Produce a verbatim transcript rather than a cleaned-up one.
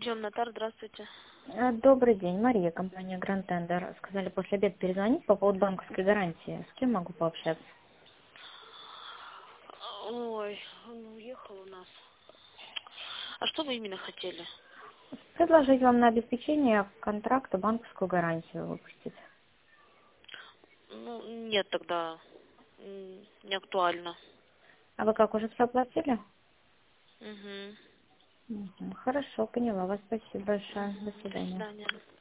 Джон Натар, здравствуйте. Э, Добрый день, Мария, компания Grand Tender. Сказали после обеда перезвонить по поводу банковской гарантии. С кем могу пообщаться? Ой, он уехал у нас. А что вы именно хотели? Предложить вам на обеспечение контракта банковскую гарантию выпустить. Ну, нет тогда. М, Не актуально. А вы как, уже все оплатили? Угу. Мгм. Хорошо, поняла вас. Спасибо большое. До Угу. До свидания. свидания.